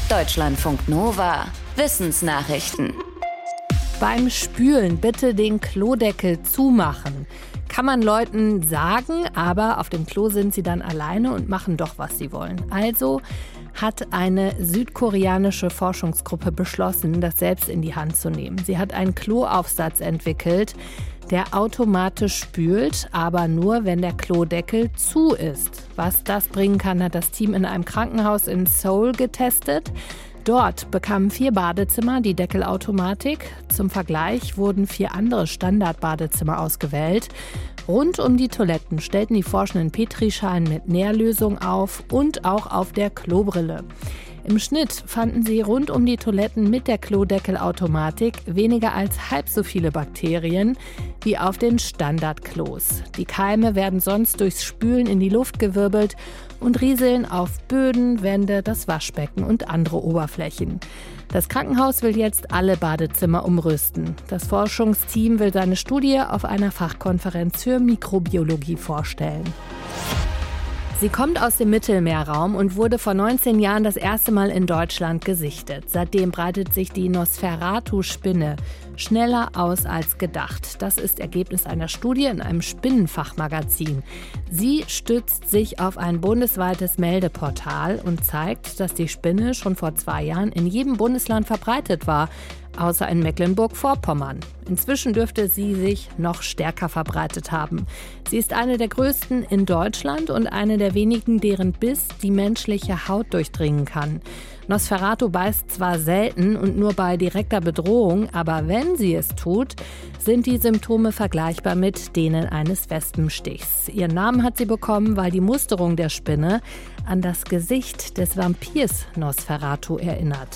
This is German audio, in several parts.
Deutschlandfunk Nova. Wissensnachrichten. Beim Spülen bitte den Klodeckel zumachen. Kann man Leuten sagen, aber auf dem Klo sind sie dann alleine und machen doch, was sie wollen. Also hat eine südkoreanische Forschungsgruppe beschlossen, das selbst in die Hand zu nehmen. Sie hat einen Kloaufsatz entwickelt, der automatisch spült, aber nur, wenn der Klodeckel zu ist. Was das bringen kann, hat das Team in einem Krankenhaus in Seoul getestet. Dort bekamen 4 Badezimmer die Deckelautomatik. Zum Vergleich wurden 4 andere Standardbadezimmer ausgewählt. Rund um die Toiletten stellten die Forschenden Petrischalen mit Nährlösung auf und auch auf der Klobrille. Im Schnitt fanden sie rund um die Toiletten mit der Klodeckelautomatik weniger als halb so viele Bakterien wie auf den Standardklos. Die Keime werden sonst durchs Spülen in die Luft gewirbelt und rieseln auf Böden, Wände, das Waschbecken und andere Oberflächen. Das Krankenhaus will jetzt alle Badezimmer umrüsten. Das Forschungsteam will seine Studie auf einer Fachkonferenz für Mikrobiologie vorstellen. Sie kommt aus dem Mittelmeerraum und wurde vor 19 Jahren das erste Mal in Deutschland gesichtet. Seitdem breitet sich die Nosferatu-Spinne schneller aus als gedacht. Das ist Ergebnis einer Studie in einem Spinnenfachmagazin. Sie stützt sich auf ein bundesweites Meldeportal und zeigt, dass die Spinne schon vor 2 Jahren in jedem Bundesland verbreitet war, außer in Mecklenburg-Vorpommern. Inzwischen dürfte sie sich noch stärker verbreitet haben. Sie ist eine der größten in Deutschland und eine der wenigen, deren Biss die menschliche Haut durchdringen kann. Nosferatu beißt zwar selten und nur bei direkter Bedrohung, aber wenn sie es tut, sind die Symptome vergleichbar mit denen eines Wespenstichs. Ihren Namen hat sie bekommen, weil die Musterung der Spinne an das Gesicht des Vampirs Nosferatu erinnert.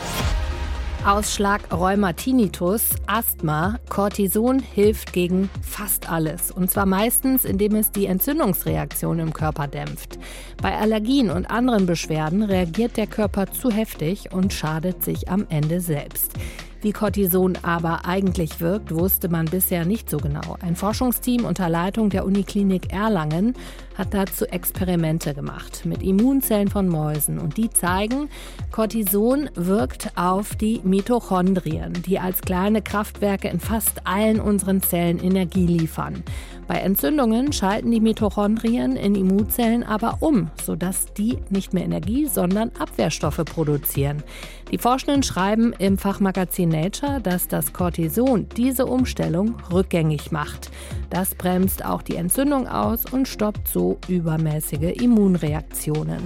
Ausschlag, Rheuma, Tinnitus, Asthma. Cortison hilft gegen fast alles. Und zwar meistens, indem es die Entzündungsreaktion im Körper dämpft. Bei Allergien und anderen Beschwerden reagiert der Körper zu heftig und schadet sich am Ende selbst. Wie Cortison aber eigentlich wirkt, wusste man bisher nicht so genau. Ein Forschungsteam unter Leitung der Uniklinik Erlangen hat dazu Experimente gemacht mit Immunzellen von Mäusen. Und die zeigen, Cortison wirkt auf die Mitochondrien, die als kleine Kraftwerke in fast allen unseren Zellen Energie liefern. Bei Entzündungen schalten die Mitochondrien in Immunzellen aber um, sodass die nicht mehr Energie, sondern Abwehrstoffe produzieren. Die Forschenden schreiben im Fachmagazin Nature, dass das Cortison diese Umstellung rückgängig macht. Das bremst auch die Entzündung aus und stoppt so übermäßige Immunreaktionen.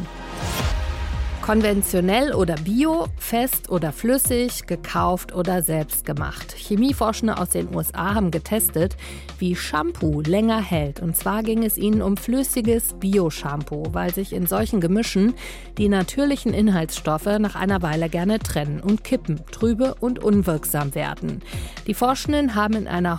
Konventionell oder bio, fest oder flüssig, gekauft oder selbst gemacht. Chemieforschende aus den USA haben getestet, wie Shampoo länger hält. Und zwar ging es ihnen um flüssiges Bio-Shampoo, weil sich in solchen Gemischen die natürlichen Inhaltsstoffe nach einer Weile gerne trennen und kippen, trübe und unwirksam werden. Die Forschenden haben in einer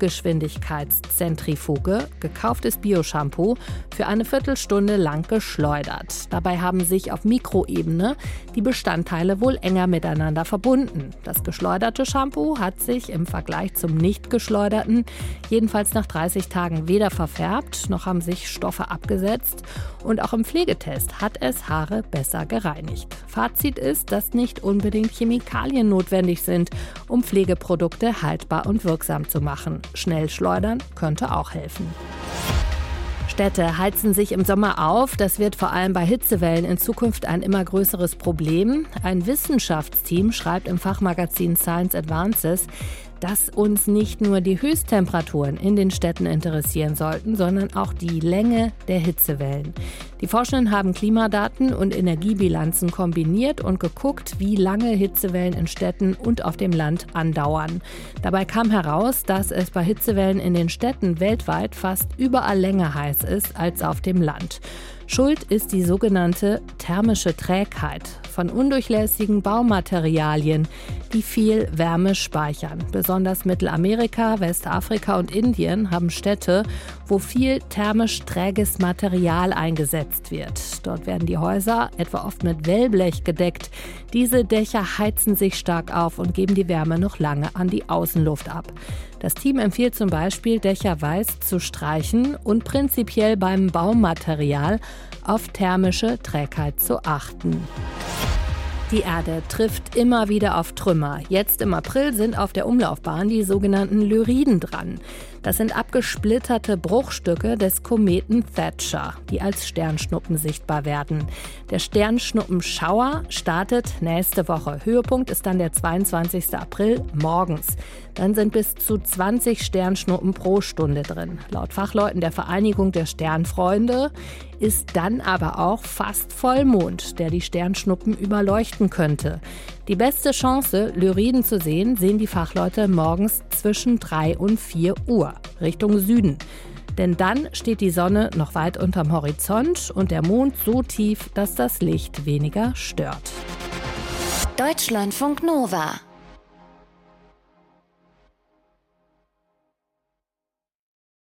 Hochgeschwindigkeitszentrifuge gekauftes Bio-Shampoo für eine Viertelstunde lang geschleudert. Dabei haben sich auf Mikroebene die Bestandteile wohl enger miteinander verbunden. Das geschleuderte Shampoo hat sich im Vergleich zum nicht geschleuderten jedenfalls nach 30 Tagen weder verfärbt, noch haben sich Stoffe abgesetzt und auch im Pflegetest hat es Haare besser gereinigt. Fazit ist, dass nicht unbedingt Chemikalien notwendig sind, um Pflegeprodukte haltbar und wirksam zu machen. Schnell schleudern könnte auch helfen. Städte heizen sich im Sommer auf. Das wird vor allem bei Hitzewellen in Zukunft ein immer größeres Problem. Ein Wissenschaftsteam schreibt im Fachmagazin Science Advances, dass uns nicht nur die Höchsttemperaturen in den Städten interessieren sollten, sondern auch die Länge der Hitzewellen. Die Forschenden haben Klimadaten und Energiebilanzen kombiniert und geguckt, wie lange Hitzewellen in Städten und auf dem Land andauern. Dabei kam heraus, dass es bei Hitzewellen in den Städten weltweit fast überall länger heiß ist als auf dem Land. Schuld ist die sogenannte thermische Trägheit von undurchlässigen Baumaterialien, die viel Wärme speichern. Besonders Mittelamerika, Westafrika und Indien haben Städte, wo viel thermisch träges Material eingesetzt wird. Dort werden die Häuser etwa oft mit Wellblech gedeckt. Diese Dächer heizen sich stark auf und geben die Wärme noch lange an die Außenluft ab. Das Team empfiehlt zum Beispiel, Dächer weiß zu streichen und prinzipiell beim Baumaterial auf thermische Trägheit zu achten. Die Erde trifft immer wieder auf Trümmer. Jetzt im April sind auf der Umlaufbahn die sogenannten Lyriden dran. Das sind abgesplitterte Bruchstücke des Kometen Thatcher, die als Sternschnuppen sichtbar werden. Der Sternschnuppenschauer startet nächste Woche. Höhepunkt ist dann der 22. April morgens. Dann sind bis zu 20 Sternschnuppen pro Stunde drin. Laut Fachleuten der Vereinigung der Sternfreunde ist dann aber auch fast Vollmond, der die Sternschnuppen überleuchten könnte. Die beste Chance, Lyriden zu sehen, sehen die Fachleute morgens zwischen 3 und 4 Uhr, Richtung Süden. Denn dann steht die Sonne noch weit unterm Horizont und der Mond so tief, dass das Licht weniger stört. Deutschlandfunk Nova